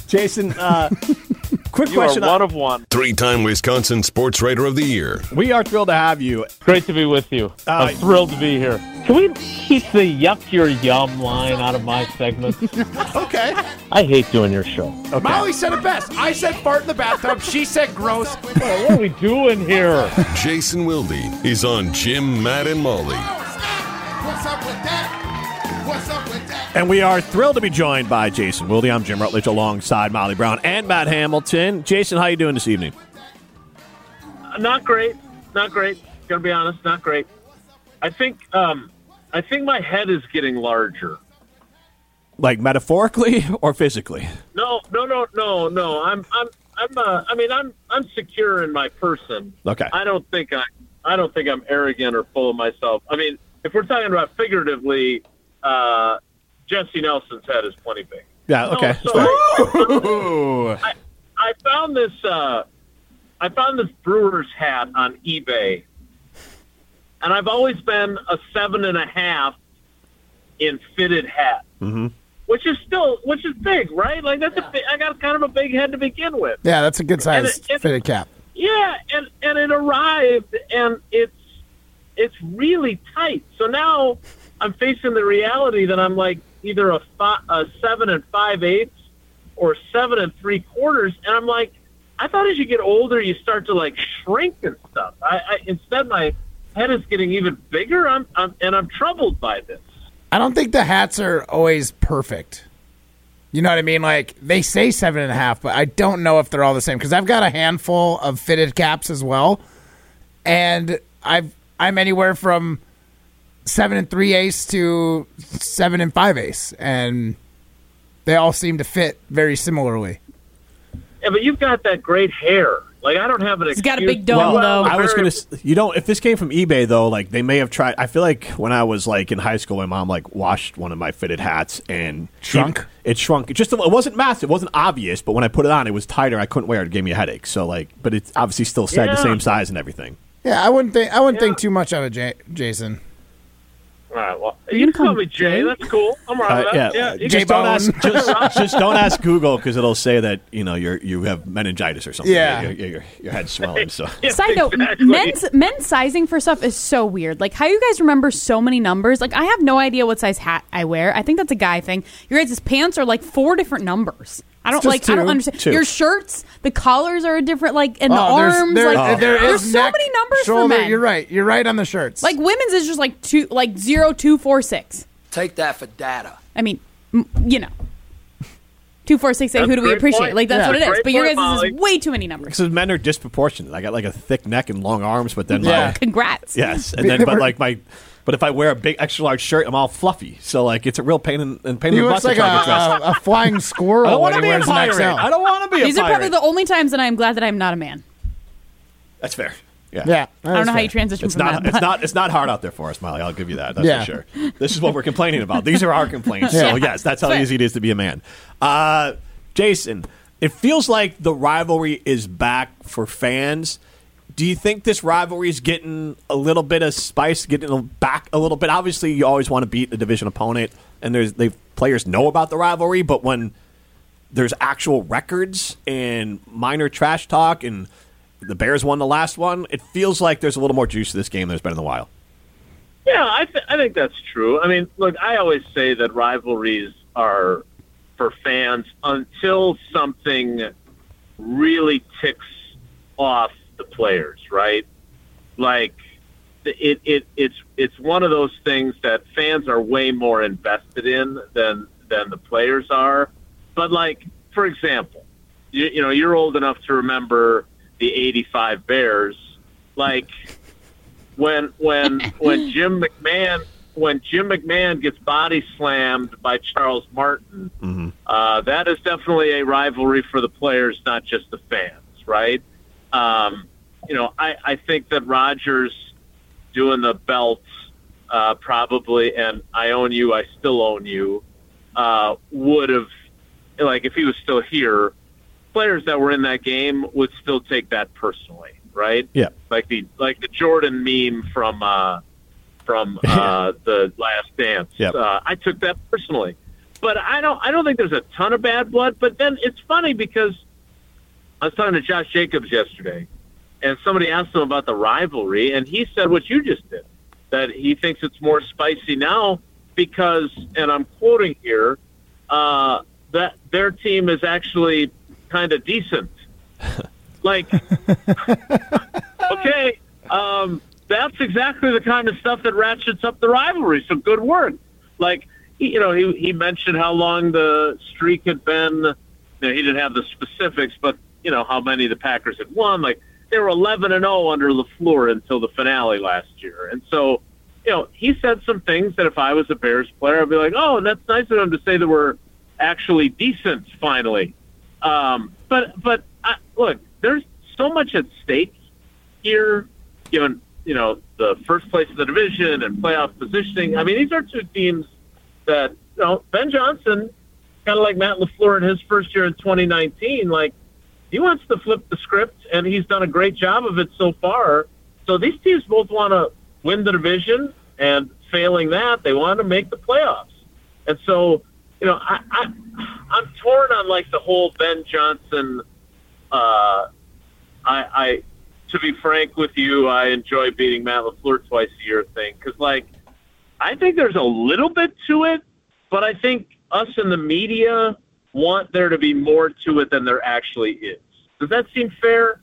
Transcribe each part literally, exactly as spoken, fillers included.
Jason, uh, quick you question. You are one of one. Three-time Wisconsin Sports Writer of the Year. We are thrilled to have you. Great to be with you. Uh, I'm thrilled to be here. Can we keep the yuck your yum line out of my segment? Okay. I hate doing your show. Okay. Molly said it best. I said fart in the bathtub. She said gross. Oh, what are we doing here? Jason Wilde is on Jim, Matt, and Molly. What's up with that? What's up with that? And we are thrilled to be joined by Jason Wilde. I'm Jim Rutledge alongside Molly Brown and Matt Hamilton. Jason, how you doing this evening? Uh, not great. Not great. Gonna be honest, not great. I think um, I think my head is getting larger. Like metaphorically or physically? No, no, no, no, no. I'm, I'm, I'm. Uh, I mean, I'm, I'm secure in my person. Okay. I don't think I, I don't think I'm arrogant or full of myself. I mean, if we're talking about figuratively, uh, Jesse Nelson's head is plenty big. Yeah. Okay. No, so I, I, I found this. Uh, I found this Brewers hat on eBay, and I've always been a seven and a half in fitted hat. Mm-hmm. Which is still, which is big, right? Like that's a big, I got kind of a big head to begin with. Yeah, that's a good size it, it, fitted cap. Yeah, and and it arrived, and it's it's really tight. So now I'm facing the reality that I'm like either a, five, a seven and five eighths or seven and three quarters, and I'm like, I thought as you get older, you start to like shrink and stuff. I, I instead my head is getting even bigger. I'm, I'm and I'm troubled by this. I don't think the hats are always perfect. You know what I mean? Like, they say seven and a half, but I don't know if they're all the same. Because I've got a handful of fitted caps as well. And I've, I'm anywhere from seven and three eighths to seven and five eighths. And they all seem to fit very similarly. Yeah, but you've got that great hair. Like, I don't have an He's excuse. got a big dome, well, though. I was going to, you know, if this came from eBay, though, like, they may have tried, I feel like when I was, like, in high school, my mom, like, washed one of my fitted hats and shrunk. It, it shrunk. It just, it wasn't massive. It wasn't obvious, but when I put it on, it was tighter. I couldn't wear it. It gave me a headache. So, like, but it obviously still said Yeah. the same size and everything. Yeah, I wouldn't think I wouldn't Yeah. think too much of it, J- Jason. All right, well, you you gonna can call call me Jay. Jay? That's cool. I'm all right Uh, with yeah, that. Yeah, you Jay just don't Bone. ask. Just, just don't ask Google because it'll say that you know you're you have meningitis or something. Yeah. your, your, your, your head's swelling. So Yeah, Side note, exactly. men's men's sizing for stuff is so weird. Like, how you guys remember so many numbers? Like, I have no idea what size hat I wear. I think that's a guy thing. Your guys' pants are like four different numbers. I don't Just like. I don't two. understand. Two. Your shirts, the collars are a different. Like, and the Oh, there's- arms. there, like, there there's is so neck, many numbers shoulder. for men. You're right. You're right on the shirts. Like, women's is just like two, like zero, two, four, six. Take that for data. I mean, m- you know, two, four, six, eight. That's Who a do we great appreciate? point. Like, that's Yeah. what it is. Great But your point, guys' Molly. is way too many numbers. because men are disproportionate. I got like a thick neck and long arms, but then Yeah. my Congrats. yes, and then but like my. But if I wear a big extra large shirt, I'm all fluffy. So like it's a real pain in, in pain he in the butt looks to like try to get dressed. a, a, a flying squirrel I don't when want to he be a wears an pirate. X L. I don't want to be a These are pirate. probably the only times that I'm glad that I'm not a man. That's fair. Yeah. Yeah, I don't know how you transition It's from not. that. It's but- not. It's not hard out there for us, Molly. I'll give you that. That's Yeah. for sure. This is what we're complaining about. These are our complaints. Yeah. So yes, that's how Fair. easy it is to be a man. Uh, Jason, it feels like the rivalry is back for fans. Do you think this rivalry is getting a little bit of spice, getting back a little bit? Obviously, you always want to beat a division opponent, and there's they players know about the rivalry. But when there's actual records and minor trash talk, and the Bears won the last one, it feels like there's a little more juice to this game than there's been in a while. Yeah, I, th- I think that's true. I mean, look, I always say that rivalries are for fans until something really ticks off the players, right? Like, it, it it's it's one of those things that fans are way more invested in than than the players are. But like, for example, you, you know, you're old enough to remember the eighty-five Bears. Like, when when when Jim McMahon when Jim McMahon gets body slammed by Charles Martin, Mm-hmm. uh, that is definitely a rivalry for the players, not just the fans, right? Um, you know, I, I think that Rodgers doing the belts uh, probably, and I own you, I still own you, uh, would have, like, if he was still here, players that were in that game would still take that personally, right? Yeah. Like the like the Jordan meme from uh, from uh, the Last Dance. Yep. Uh, I took that personally. but I don't I don't think there's a ton of bad blood. But then it's funny because I was talking to Josh Jacobs yesterday, and somebody asked him about the rivalry, and he said what you just did, that he thinks it's more spicy now because, and I'm quoting here, uh, that their team is actually kind of decent. Like, okay, um, that's exactly the kind of stuff that ratchets up the rivalry. So good work. Like, he, you know, he he mentioned how long the streak had been. You know, he didn't have the specifics, but you know how many the Packers had won. Like, they were eleven and oh under LaFleur until the finale last year, and so you know he said some things that if I was a Bears player, I'd be like, oh, and that's nice of him to say that we're actually decent finally. Um, but but I, look, there's so much at stake here, given you know the first place in the division and playoff positioning. I mean, these are two teams that you know Ben Johnson, kind of like Matt LaFleur in his first year in twenty nineteen, like he wants to flip the script, and he's done a great job of it so far. So these teams both want to win the division, and failing that, they want to make the playoffs. And so, you know, I, I I'm torn on like the whole Ben Johnson. Uh, I, I, to be frank with you, I enjoy beating Matt LaFleur twice a year thing because, like, I think there's a little bit to it, but I think us in the media want there to be more to it than there actually is. Does that seem fair?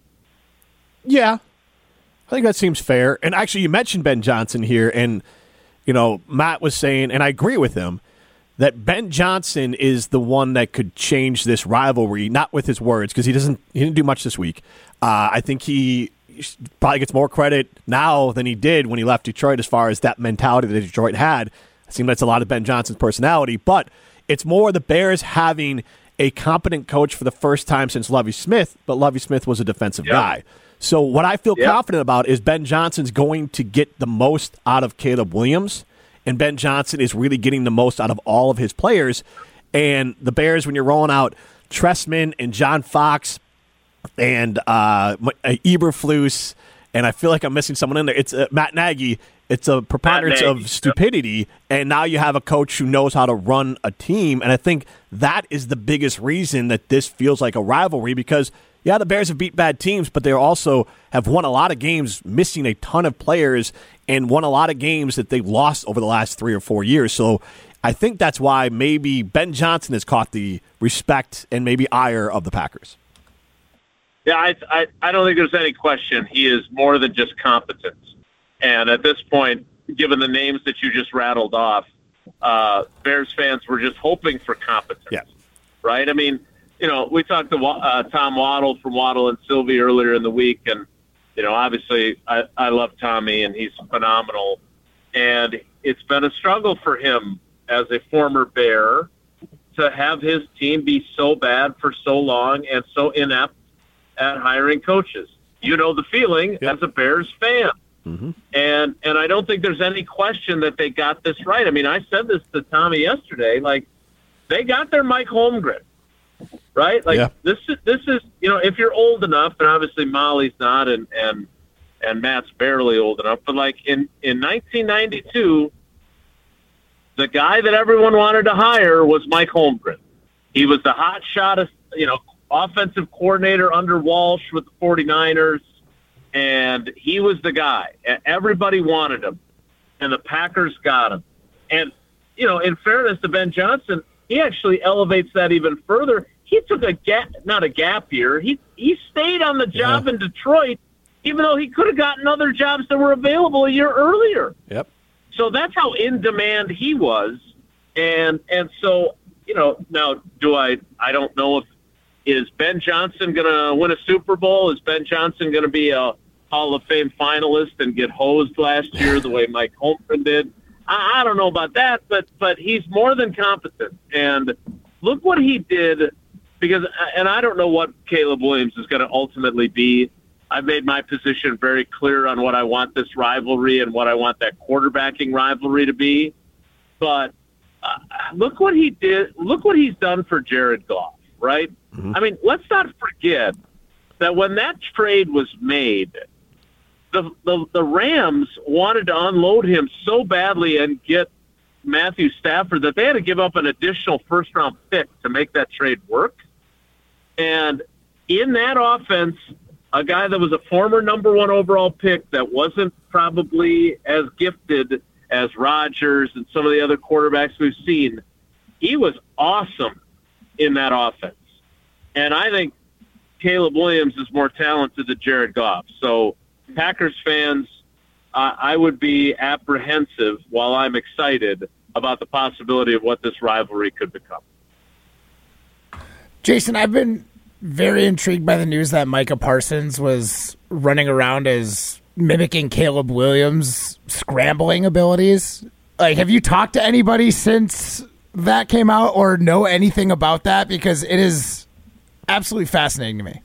Yeah, I think that seems fair. And actually, you mentioned Ben Johnson here, and you know, Matt was saying, and I agree with him, that Ben Johnson is the one that could change this rivalry, not with his words, because he doesn't, he didn't do much this week. Uh, I think he probably gets more credit now than he did when he left Detroit as far as that mentality that Detroit had. It seems that's a lot of Ben Johnson's personality, but it's more the Bears having a competent coach for the first time since Lovie Smith, but Lovie Smith was a defensive yep. guy. So what I feel yep. confident about is Ben Johnson's going to get the most out of Caleb Williams, and Ben Johnson is really getting the most out of all of his players. And the Bears, when you're rolling out Trestman and John Fox and uh, Eberflus, and I feel like I'm missing someone in there, it's uh, Matt Nagy. It's a preponderance Nagy, of stupidity, yep. and now you have a coach who knows how to run a team, and I think that is the biggest reason that this feels like a rivalry because, yeah, the Bears have beat bad teams, but they also have won a lot of games missing a ton of players and won a lot of games that they've lost over the last three or four years. So I think that's why maybe Ben Johnson has caught the respect and maybe ire of the Packers. Yeah, I, I, I don't think there's any question. He is more than just competent. And at this point, given the names that you just rattled off, uh, Bears fans were just hoping for competence, yeah. right? I mean, you know, we talked to uh, Tom Waddle from Waddle and Sylvie earlier in the week, and, you know, obviously I, I love Tommy, and he's phenomenal. And it's been a struggle for him as a former Bear to have his team be so bad for so long and so inept at hiring coaches. You know the feeling yep. as a Bears fan. Mm-hmm. And and I don't think there's any question that they got this right. I mean, I said this to Tommy yesterday. Like, they got their Mike Holmgren, right? Like, yeah. this is this is you know, if you're old enough, and obviously Molly's not, and and and Matt's barely old enough, but like in in nineteen ninety-two, the guy that everyone wanted to hire was Mike Holmgren. He was the hot shot, you know, offensive coordinator under Walsh with the forty-niners. And he was the guy. Everybody wanted him, and the Packers got him. And, you know, in fairness to Ben Johnson, he actually elevates that even further. He took a gap, not a gap year. He he stayed on the job yeah. in Detroit, even though he could have gotten other jobs that were available a year earlier. Yep. So that's how in demand he was. And and so, you know, now do I I don't know if is Ben Johnson going to win a Super Bowl? Is Ben Johnson going to be a Hall of Fame finalist and get hosed last year the way Mike Holmgren did? I, I don't know about that, but but he's more than competent. And look what he did, because, and I don't know what Caleb Williams is going to ultimately be. I've made my position very clear on what I want this rivalry and what I want that quarterbacking rivalry to be. But uh, look what he did. Look what he's done for Jared Goff, right? Mm-hmm. I mean, let's not forget that when that trade was made, The, the the Rams wanted to unload him so badly and get Matthew Stafford that they had to give up an additional first-round pick to make that trade work. And in that offense, a guy that was a former number one overall pick that wasn't probably as gifted as Rodgers and some of the other quarterbacks we've seen, he was awesome in that offense. And I think Caleb Williams is more talented than Jared Goff. So Packers fans, uh, I would be apprehensive while I'm excited about the possibility of what this rivalry could become. Jason, I've been very intrigued by the news that Micah Parsons was running around as mimicking Caleb Williams' scrambling abilities. Like, have you talked to anybody since that came out or know anything about that? Because it is absolutely fascinating to me.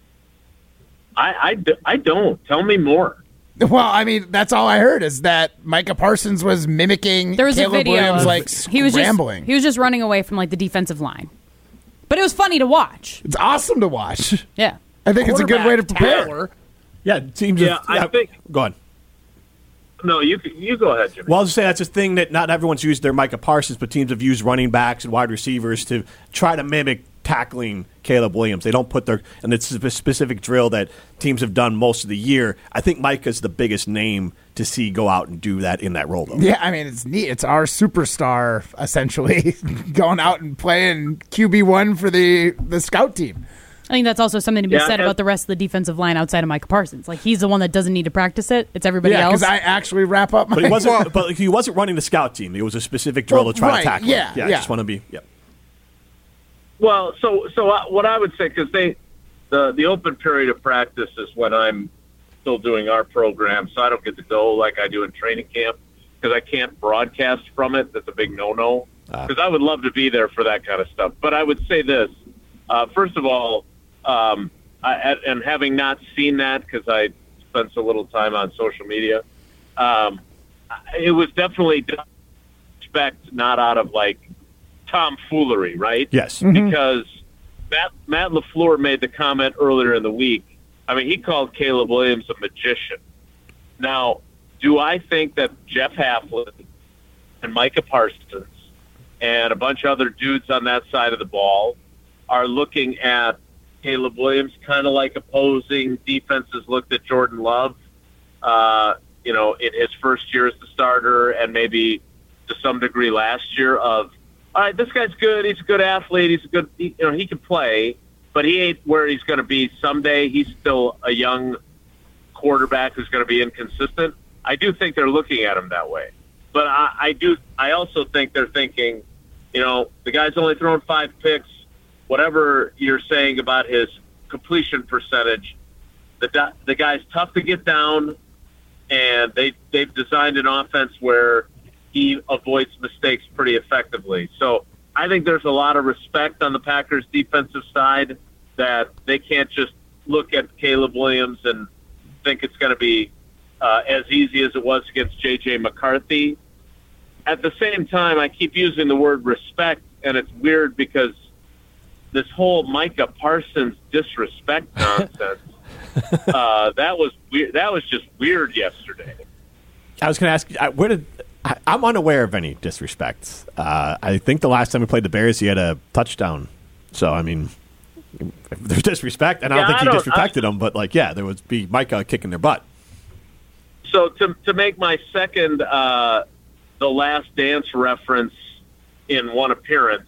I, I, I don't. Tell me more. Well, I mean, that's all I heard is that Micah Parsons was mimicking There was Caleb a video Williams, of, like, he was just scrambling. he was just running away from like the defensive line. But it was funny to watch. It's awesome to watch. Yeah. I think it's a good way to prepare. Quarterback Yeah, it seems. Yeah, yeah, I think- Go on. No, you you go ahead, Jimmy. Well, I'll just say that's a thing that not everyone's used their Micah Parsons, but teams have used running backs and wide receivers to try to mimic tackling Caleb Williams. They don't put their, and it's a specific drill that teams have done most of the year. I think Micah's the biggest name to see go out and do that in that role, though. Yeah, I mean, it's neat. It's our superstar, essentially, going out and playing Q B one for the, the scout team. I think that's also something to be Yeah, said and- about the rest of the defensive line outside of Micah Parsons. Like, he's the one that doesn't need to practice it. It's everybody Yeah, else. because I actually wrap up my... But he wasn't. but he wasn't running the scout team. It was a specific drill Well, to try right, to tackle. yeah, him. yeah. I yeah. just want to be. Yeah. Well, so so uh, what I would say, because they the the open period of practice is when I'm still doing our program, so I don't get to go like I do in training camp because I can't broadcast from it. That's a big no-no. Because I would love to be there for that kind of stuff. But I would say this: uh, first of all, um, I, and having not seen that because I spent so little time on social media, um, it was definitely done respect, not out of like tomfoolery, right? Yes. Because Matt, Matt LaFleur made the comment earlier in the week. I mean, he called Caleb Williams a magician. Now, do I think that Jeff Haflin and Micah Parsons and a bunch of other dudes on that side of the ball are looking at Caleb Williams kind of like opposing defenses looked at Jordan Love, uh, you know, in his first year as the starter and maybe to some degree last year of, all right, this guy's good. He's a good athlete. He's a good, he, you know, he can play, but he ain't where he's going to be someday. He's still a young quarterback who's going to be inconsistent. I do think they're looking at him that way, but I, I do. I also think they're thinking, you know, the guy's only thrown five picks. Whatever you're saying about his completion percentage, the the guy's tough to get down, and they they've designed an offense where he avoids mistakes pretty effectively. So I think there's a lot of respect on the Packers' defensive side that they can't just look at Caleb Williams and think it's going to be uh, as easy as it was against J J McCarthy. At the same time, I keep using the word respect, and it's weird because this whole Micah Parsons disrespect nonsense, uh, that was weird. That was just weird yesterday. I was going to ask you, I- where did I, I'm unaware of any disrespect. Uh, I think the last time we played the Bears, he had a touchdown. So I mean, if there's disrespect, and I don't Yeah, think I he don't- disrespected them, but like, yeah, there would be Micah kicking their butt. So to to make my second uh, The Last Dance reference in one appearance,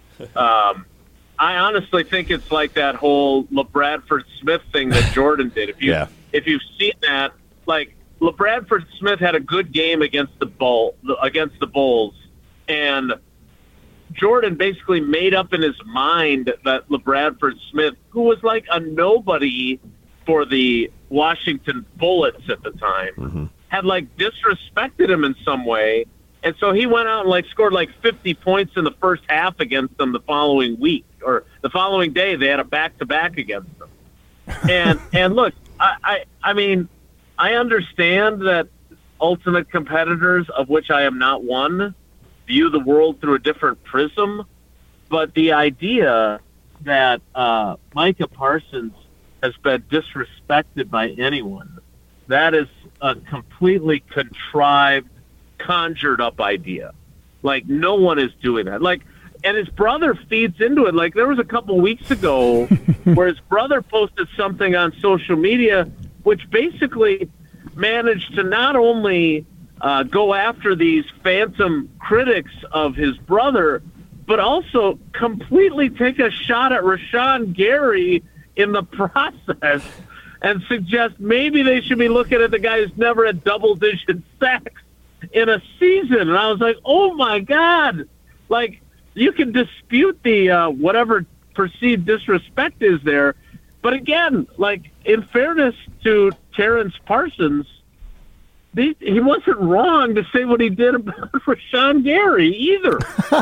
um, I honestly think it's like that whole LeBradford Smith thing that Jordan did. If you Yeah. if you've seen that, like LeBradford Smith had a good game against the bull against the Bulls, and Jordan basically made up in his mind that LeBradford Smith, who was like a nobody for the Washington Bullets at the time, Mm-hmm. had like disrespected him in some way. And so he went out and like scored like fifty points in the first half against them the following week, or the following day they had a back to back against them. And and look, I, I I mean, I understand that ultimate competitors, of which I am not one, view the world through a different prism. But the idea that uh, Micah Parsons has been disrespected by anyone, that is a completely contrived, conjured up idea. Like, no one is doing that. Like, and his brother feeds into it. Like, there was a couple weeks ago where his brother posted something on social media which basically managed to not only uh, go after these phantom critics of his brother, but also completely take a shot at Rashawn Gary in the process and suggest maybe they should be looking at the guy who's never had double-digit sacks in a season. And I was like, oh, my God. Like, you can dispute the uh, whatever perceived disrespect is there. But again, like, in fairness to Terrence Parsons, he, he wasn't wrong to say what he did about Rashawn Gary either.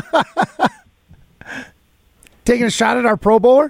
Taking a shot at our Pro Bowler?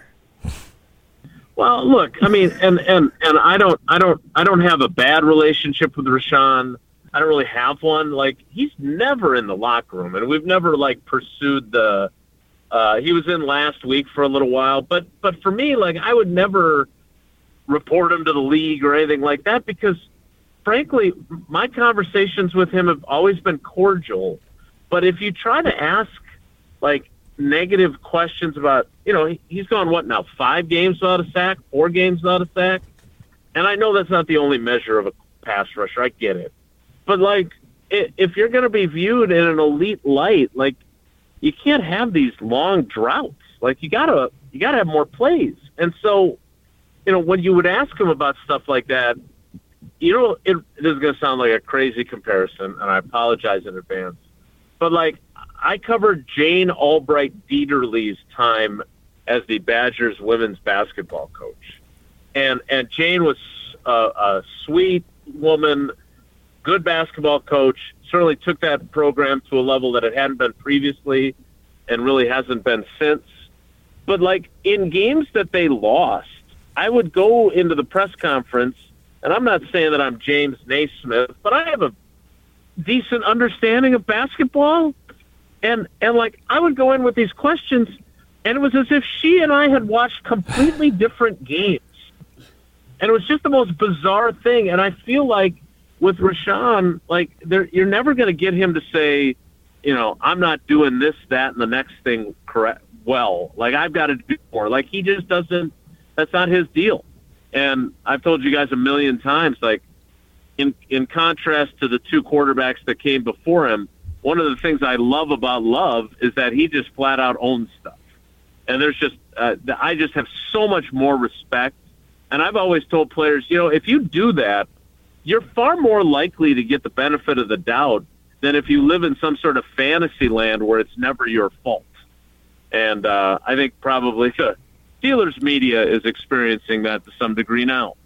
Well, look, I mean, and, and, and I don't, I don't, I don't have a bad relationship with Rashawn. I don't really have one. Like, he's never in the locker room, and we've never like pursued the. Uh, he was in last week for a little while, but but for me, like, I would never report him to the league or anything like that because, frankly, my conversations with him have always been cordial. But if you try to ask like negative questions about, you know, he's gone what now? Five games without a sack, four games without a sack, and I know that's not the only measure of a pass rusher. I get it. But, like, if you're going to be viewed in an elite light, like, you can't have these long droughts. Like, you gotta you gotta have more plays. And so, you know, when you would ask him about stuff like that, you know, it, it is going to sound like a crazy comparison, and I apologize in advance. But, like, I covered Jane Albright Dieterle's time as the Badgers women's basketball coach. And, and Jane was a, a sweet woman, good basketball coach, certainly took that program to a level that it hadn't been previously and really hasn't been since. But, like, in games that they lost, I would go into the press conference, and I'm not saying that I'm James Naismith, but I have a decent understanding of basketball. And, and like, I would go in with these questions, and it was as if she and I had watched completely different games. And it was just the most bizarre thing. And I feel like with Rashawn, like, there, you're never going to get him to say, you know, I'm not doing this, that, and the next thing correct well. Like, I've got to do more. Like, he just doesn't, that's not his deal. And I've told you guys a million times, like, in in contrast to the two quarterbacks that came before him, one of the things I love about Love is that he just flat out owns stuff. And there's just, uh, I just have so much more respect. And I've always told players, you know, if you do that, you're far more likely to get the benefit of the doubt than if you live in some sort of fantasy land where it's never your fault. And uh, I think probably the Steelers media is experiencing that to some degree now.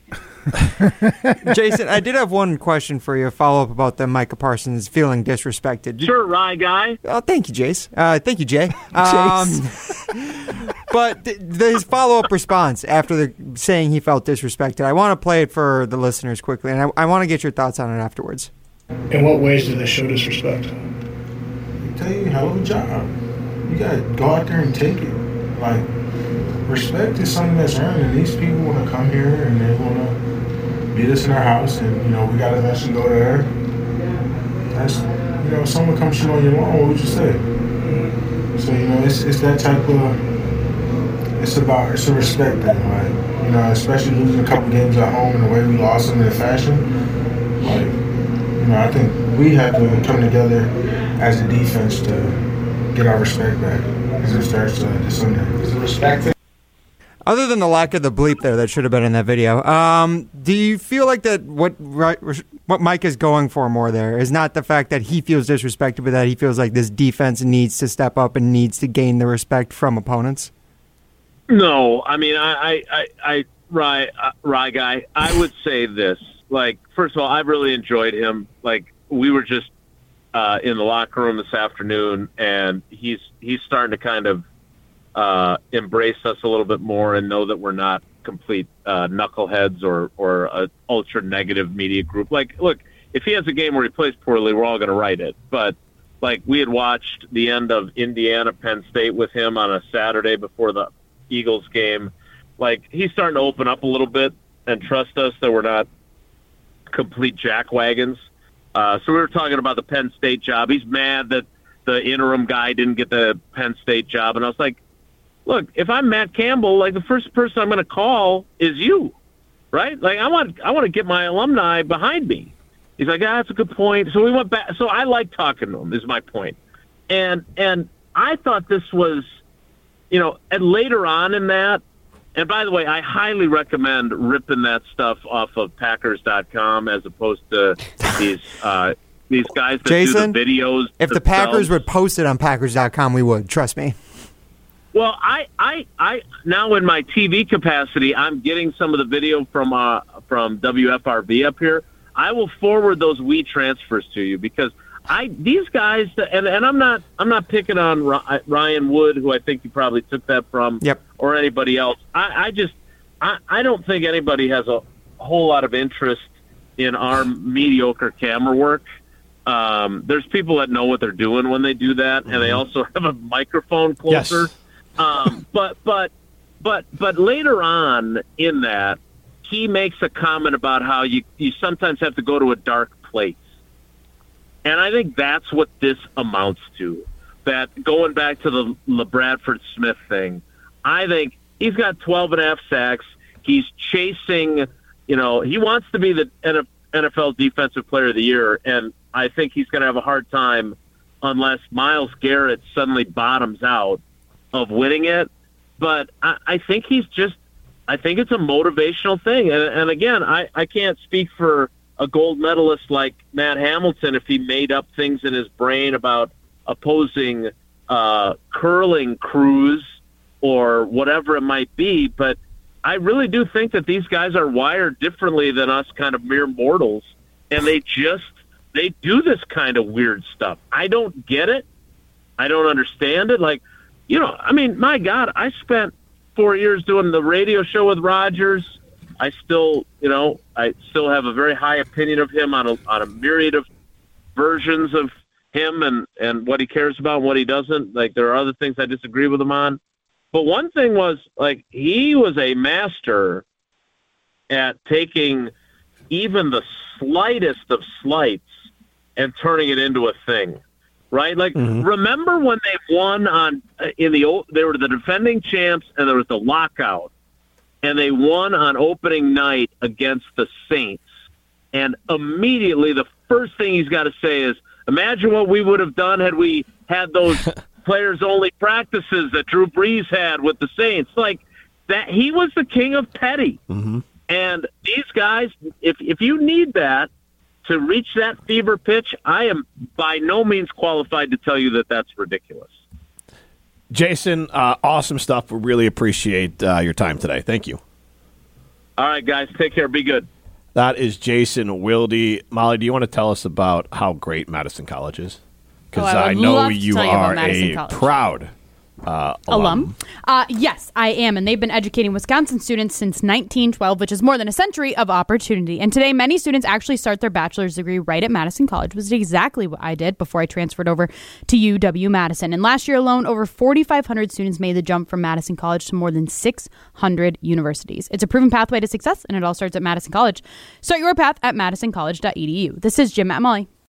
Jason, I did have one question for you, a follow-up about the Micah Parsons feeling disrespected. Sure, Rye guy. Oh, thank you, Jace. Uh, thank you, Jay. Um, but th- his follow-up response after the saying he felt disrespected, I want to play it for the listeners quickly, and I, I want to get your thoughts on it afterwards. In what ways do they show disrespect? I tell you, hell of a job. You got to go out there and take it. Like, respect is something that's earned, and these people want to come here and they want to beat us in our house, and, you know, we got to eventually go there. That's, you know, if someone comes shit on your lawn, what would you say? So, you know, it's it's that type of, it's about, it's a respect thing, like, you know, especially losing a couple games at home and the way we lost them in fashion. Like, you know, I think we have to come together as a defense to get our respect back as it starts uh, this Sunday. It's a respect thing. Other than the lack of the bleep there that should have been in that video, um, do you feel like that what what Mike is going for more there is not the fact that he feels disrespected, but that he feels like this defense needs to step up and needs to gain the respect from opponents? No, I mean, I, I, I, I Rye, uh, Rye guy, I would say this. Like, first of all, I've really enjoyed him. Like, we were just uh, in the locker room this afternoon, and he's he's starting to kind of uh, embrace us a little bit more and know that we're not complete uh, knuckleheads or or a ultra negative media group. Like, look, if he has a game where he plays poorly, we're all going to write it. But like, we had watched the end of Indiana Penn State with him on a Saturday before the Eagles game. Like, he's starting to open up a little bit and trust us that we're not complete jackwagons. Uh, so we were talking about the Penn State job. He's mad that the interim guy didn't get the Penn State job. And I was like, look, if I'm Matt Campbell, like the first person I'm going to call is you, right? Like I want, I want to get my alumni behind me. He's like, ah, that's a good point. So we went back. So I like talking to him is my point. And, and I thought this was, you know, and later on in that, and by the way, I highly recommend ripping that stuff off of Packers dot com as opposed to these, uh, these guys that Jason, do the videos. If the themselves. Packers would post it on Packers dot com, we would. Trust me. Well, I, I, I now in my T V capacity, I'm getting some of the video from uh, from W F R B up here. I will forward those we transfers to you because I these guys and and I'm not I'm not picking on Ryan Wood, who I think you probably took that from, yep. or anybody else. I, I just I, I don't think anybody has a whole lot of interest in our mediocre camera work. Um, there's people that know what they're doing when they do that, and they also have a microphone closer. Yes. um, but but but but later on in that, he makes a comment about how you you sometimes have to go to a dark place, and I think that's what this amounts to. That going back to the LeBradford Smith thing, I think he's got twelve and a half sacks. He's chasing, you know, he wants to be the N F L Defensive Player of the Year, and I think he's going to have a hard time unless Myles Garrett suddenly bottoms out of winning it. But I, I think he's just, I think it's a motivational thing. And, and again, I, I can't speak for a gold medalist like Matt Hamilton if he made up things in his brain about opposing uh, curling crews or whatever it might be. But I really do think that these guys are wired differently than us kind of mere mortals. And they just, they do this kind of weird stuff. I don't get it. I don't understand it. Like, you know, I mean, my God, I spent four years doing the radio show with Rodgers. I still, you know, I still have a very high opinion of him on a, on a myriad of versions of him and, and what he cares about and what he doesn't. Like, there are other things I disagree with him on. But one thing was, like, he was a master at taking even the slightest of slights and turning it into a thing, right? Like, mm-hmm. remember when they won on in the old, they were the defending champs, and there was the lockout, and they won on opening night against the Saints, and immediately the first thing he's got to say is, "Imagine what we would have done had we had those players-only practices that Drew Brees had with the Saints." Like that, he was the king of petty. Mm-hmm. And these guys, if if you need that to reach that fever pitch, I am by no means qualified to tell you that that's ridiculous. Jason, uh, awesome stuff. We really appreciate uh, your time today. Thank you. All right, guys. Take care. Be good. That is Jason Wilde. Molly, do you want to tell us about how great Madison College is? Because oh, I, I know love to you tell you are about Madison a College. proud uh, alum. alum. Uh, yes, I am, and they've been educating Wisconsin students since nineteen twelve, which is more than a century of opportunity. And today, many students actually start their bachelor's degree right at Madison College, which is exactly what I did before I transferred over to U W-Madison. And last year alone, over forty-five hundred students made the jump from Madison College to more than six hundred universities. It's a proven pathway to success, and it all starts at Madison College. Start your path at madison college dot e d u. This is Jim Matt Molly.